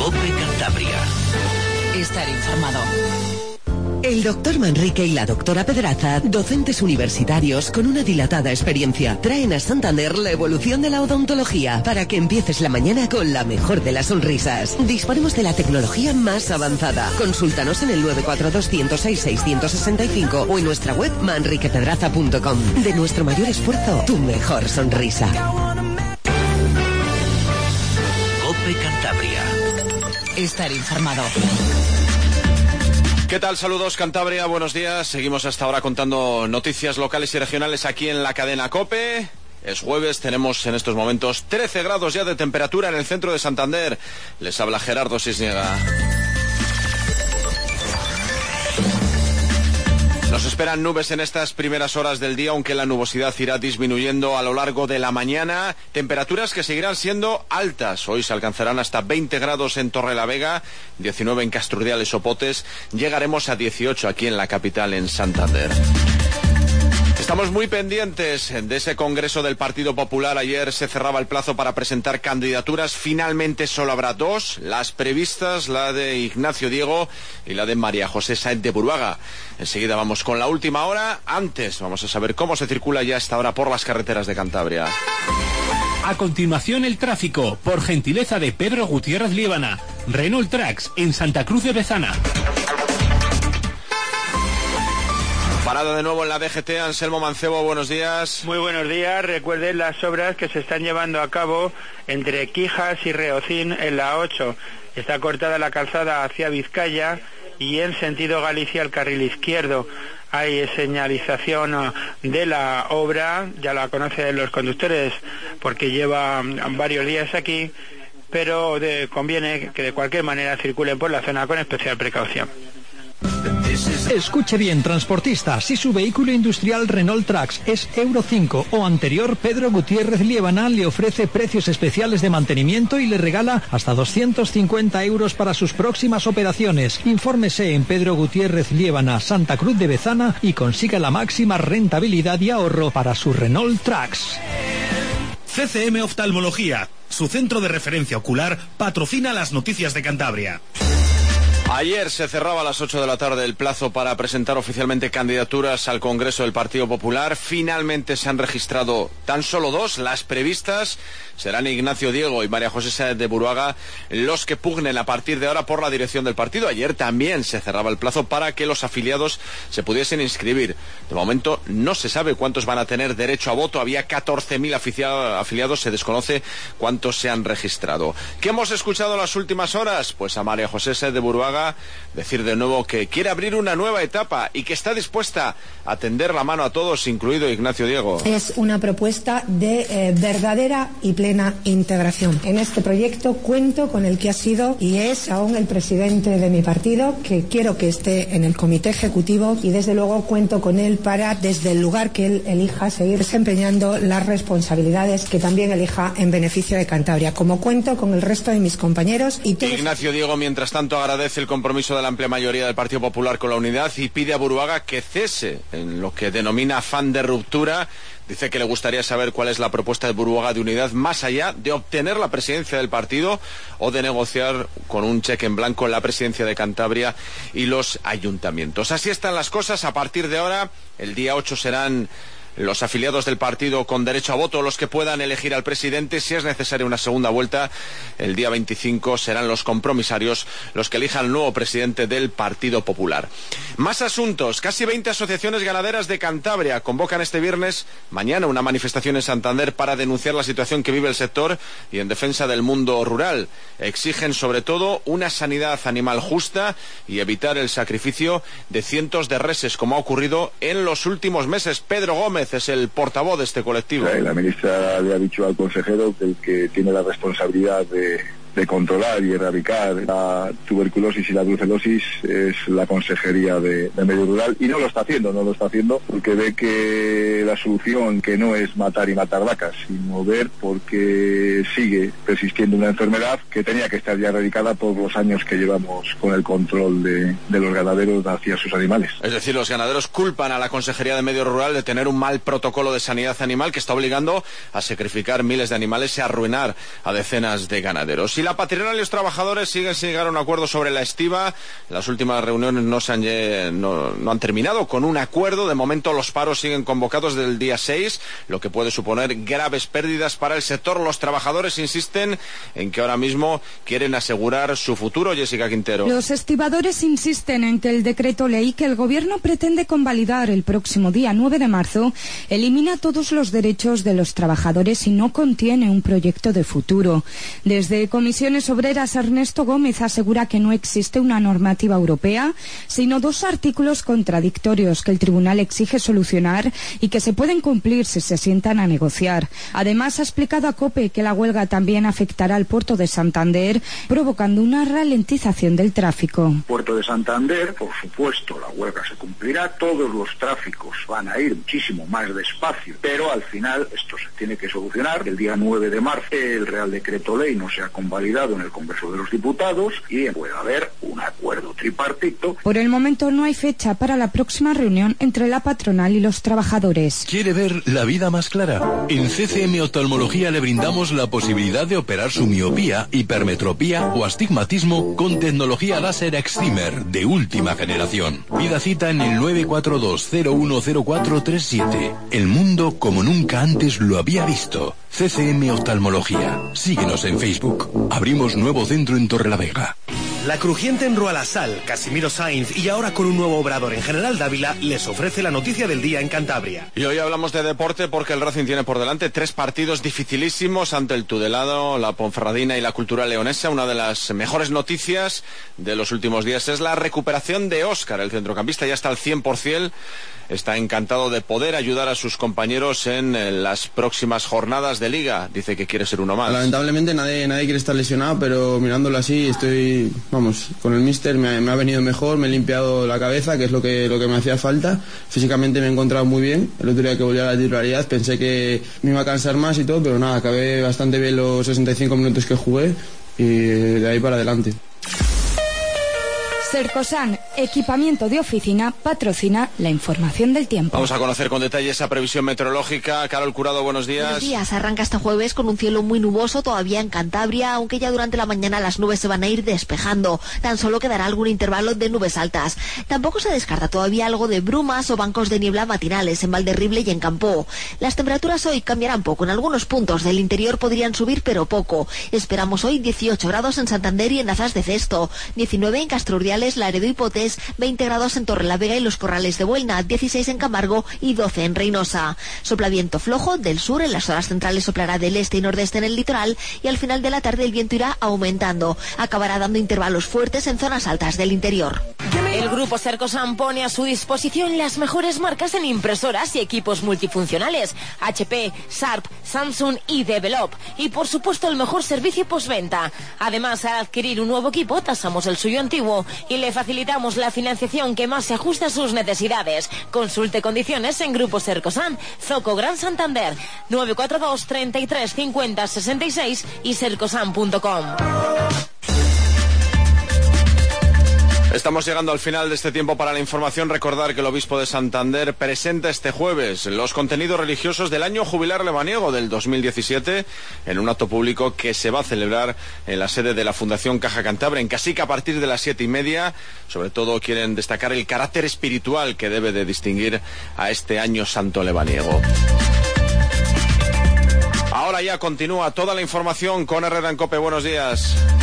COPE Cantabria. Estar informado. El doctor Manrique y la doctora Pedraza, docentes universitarios con una dilatada experiencia, traen a Santander la evolución de la odontología para que empieces la mañana con la mejor de las sonrisas. Disponemos de la tecnología más avanzada. Consúltanos en el 942-106-665 o en nuestra web manriquepedraza.com. De nuestro mayor esfuerzo, tu mejor sonrisa. COPE Cantabria. Estar informado. ¿Qué tal? Saludos Cantabria, buenos días. Seguimos hasta ahora contando noticias locales y regionales aquí en la cadena COPE. Es jueves, tenemos en estos momentos 13 grados ya de temperatura en el centro de Santander. Les habla Gerardo Cisniega. Nos esperan nubes en estas primeras horas del día, aunque la nubosidad irá disminuyendo a lo largo de la mañana. Temperaturas que seguirán siendo altas. Hoy se alcanzarán hasta 20 grados en Torrelavega, 19 en Castrurdiales o Potes. Llegaremos a 18 aquí en la capital, en Santander. Estamos muy pendientes de ese congreso del Partido Popular. Ayer se cerraba el plazo para presentar candidaturas. Finalmente solo habrá dos, las previstas, la de Ignacio Diego y la de María José Sáenz de Buruaga. Enseguida vamos con la última hora. Antes vamos a saber cómo se circula ya a esta hora por las carreteras de Cantabria. A continuación el tráfico, por gentileza de Pedro Gutiérrez Liébana. Renault Trax en Santa Cruz de Bezana. Parada de nuevo en la DGT, Anselmo Mancebo, buenos días. Muy buenos días. Recuerden las obras que se están llevando a cabo entre Quijas y Reocín en la 8. Está cortada la calzada hacia Vizcaya y en sentido Galicia el carril izquierdo. Hay señalización de la obra, ya la conocen los conductores porque lleva varios días aquí, pero conviene que de cualquier manera circulen por la zona con especial precaución. Escuche bien, transportista, si su vehículo industrial Renault Trax es Euro 5 o anterior, Pedro Gutiérrez Liébana le ofrece precios especiales de mantenimiento y le regala hasta 250 euros para sus próximas operaciones. Infórmese en Pedro Gutiérrez Liébana, Santa Cruz de Bezana y consiga la máxima rentabilidad y ahorro para su Renault Trax. CCM Oftalmología, su centro de referencia ocular, patrocina las noticias de Cantabria. Ayer se cerraba a las 8 de la tarde el plazo para presentar oficialmente candidaturas al Congreso del Partido Popular. Finalmente se han registrado tan solo dos, las previstas. Serán Ignacio Diego y María José Sáenz de Buruaga los que pugnen a partir de ahora por la dirección del partido. Ayer también se cerraba el plazo para que los afiliados se pudiesen inscribir. De momento no se sabe cuántos van a tener derecho a voto. Había 14.000 afiliados, se desconoce cuántos se han registrado. ¿Qué hemos escuchado en las últimas horas? Pues a María José Sáenz de Buruaga decir de nuevo que quiere abrir una nueva etapa y que está dispuesta a tender la mano a todos, incluido Ignacio Diego. Es una propuesta de verdadera y plena integración. En este proyecto cuento con el que ha sido y es aún el presidente de mi partido, que quiero que esté en el comité ejecutivo, y desde luego cuento con él para, desde el lugar que él elija, seguir desempeñando las responsabilidades que también elija en beneficio de Cantabria, como cuento con el resto de mis compañeros. Y todos... Ignacio Diego, mientras tanto, agradece el compromiso de la amplia mayoría del Partido Popular con la unidad y pide a Buruaga que cese en lo que denomina afán de ruptura. Dice que le gustaría saber cuál es la propuesta de Buruaga de unidad, más allá de obtener la presidencia del partido o de negociar con un cheque en blanco la presidencia de Cantabria y los ayuntamientos. Así están las cosas. A partir de ahora, el día 8 serán los afiliados del partido con derecho a voto los que puedan elegir al presidente. Si es necesaria una segunda vuelta, el día 25 serán los compromisarios los que elijan al nuevo presidente del Partido Popular. Más asuntos. Casi 20 asociaciones ganaderas de Cantabria convocan este viernes, mañana, una manifestación en Santander para denunciar la situación que vive el sector y en defensa del mundo rural. Exigen sobre todo una sanidad animal justa y evitar el sacrificio de cientos de reses, como ha ocurrido en los últimos meses. Pedro Gómez es el portavoz de este colectivo. La ministra le ha dicho al consejero que el que tiene la responsabilidad de controlar y erradicar la tuberculosis y la brucelosis es la Consejería de Medio Rural, y no lo está haciendo porque ve que la solución que no es matar y matar vacas, sino ver porque sigue persistiendo una enfermedad que tenía que estar ya erradicada por los años que llevamos con el control de los ganaderos hacia sus animales. Es decir, los ganaderos culpan a la Consejería de Medio Rural de tener un mal protocolo de sanidad animal que está obligando a sacrificar miles de animales y a arruinar a decenas de ganaderos. Y la patronal y los trabajadores siguen sin llegar a un acuerdo sobre la estiba. Las últimas reuniones no han terminado con un acuerdo. De momento los paros siguen convocados desde el día 6, lo que puede suponer graves pérdidas para el sector. Los trabajadores insisten en que ahora mismo quieren asegurar su futuro. Jessica Quintero. Los estibadores insisten en que el decreto ley que el gobierno pretende convalidar el próximo día 9 de marzo elimina todos los derechos de los trabajadores y no contiene un proyecto de futuro. Desde Comisiones Obreras, Ernesto Gómez asegura que no existe una normativa europea, sino 2 artículos contradictorios que el tribunal exige solucionar y que se pueden cumplir si se sientan a negociar. Además, ha explicado a COPE que la huelga también afectará al puerto de Santander, provocando una ralentización del tráfico. Puerto de Santander, por supuesto, la huelga se cumplirá, todos los tráficos van a ir muchísimo más despacio, pero al final esto se tiene que solucionar. El día 9 de marzo el Real Decreto Ley no se ha convalidado en el Congreso de los Diputados y puede haber un acuerdo tripartito. Por el momento no hay fecha para la próxima reunión entre la patronal y los trabajadores. ¿Quiere ver la vida más clara? En CCM Oftalmología le brindamos la posibilidad de operar su miopía, hipermetropía o astigmatismo con tecnología láser excimer de última generación. Pida cita en el 942-010437. El mundo como nunca antes lo había visto. CCM Oftalmología. Síguenos en Facebook. Abrimos nuevo centro en Torrelavega. La Crujiente en Rualasal, Casimiro Sainz y ahora con un nuevo obrador en General Dávila les ofrece la noticia del día en Cantabria. Y hoy hablamos de deporte porque el Racing tiene por delante 3 partidos dificilísimos ante el Tudelano, la Ponferradina y la Cultural Leonesa. Una de las mejores noticias de los últimos días es la recuperación de Óscar, el centrocampista ya está al 100%. Está encantado de poder ayudar a sus compañeros en las próximas jornadas de Liga. Dice que quiere ser uno más. Lamentablemente nadie quiere estar lesionado, pero mirándolo así con el míster me ha venido mejor, me he limpiado la cabeza, que es lo que me hacía falta. Físicamente me he encontrado muy bien. El otro día que volví a la titularidad pensé que me iba a cansar más y todo, pero nada, acabé bastante bien los 65 minutos que jugué y de ahí para adelante. Cercosan, equipamiento de oficina, patrocina la información del tiempo. Vamos a conocer con detalle esa previsión meteorológica. Carol Curado, buenos días. Buenos días. Arranca este jueves con un cielo muy nuboso todavía en Cantabria, aunque ya durante la mañana las nubes se van a ir despejando. Tan solo quedará algún intervalo de nubes altas. Tampoco se descarta todavía algo de brumas o bancos de niebla matinales en Valderrible y en Campoo. Las temperaturas hoy cambiarán poco. En algunos puntos del interior podrían subir, pero poco. Esperamos hoy 18 grados en Santander y en Azas de Cesto, 19 en Castro Urdiales, Laredo y Potés, 20 grados en Torrelavega y los Corrales de Buelna, 16 en Camargo y 12 en Reynosa. Sopla viento flojo del sur, en las zonas centrales soplará del este y nordeste en el litoral y al final de la tarde el viento irá aumentando. Acabará dando intervalos fuertes en zonas altas del interior. El grupo Cercosan pone a su disposición las mejores marcas en impresoras y equipos multifuncionales: HP, Sharp, Samsung y Develop. Y por supuesto el mejor servicio postventa. Además, al adquirir un nuevo equipo, tasamos el suyo antiguo y le facilitamos la financiación que más se ajuste a sus necesidades. Consulte condiciones en Grupo Cercosan, Zoco Gran Santander, 942 33 50 66 y cercosan.com. Estamos llegando al final de este tiempo para la información. Recordar que el obispo de Santander presenta este jueves los contenidos religiosos del año jubilar lebaniego del 2017 en un acto público que se va a celebrar en la sede de la Fundación Caja Cantabria en Casica a partir de las 7:30. Sobre todo quieren destacar el carácter espiritual que debe de distinguir a este año santo lebaniego. Ahora ya continúa toda la información con Herrera en COPE. Buenos días.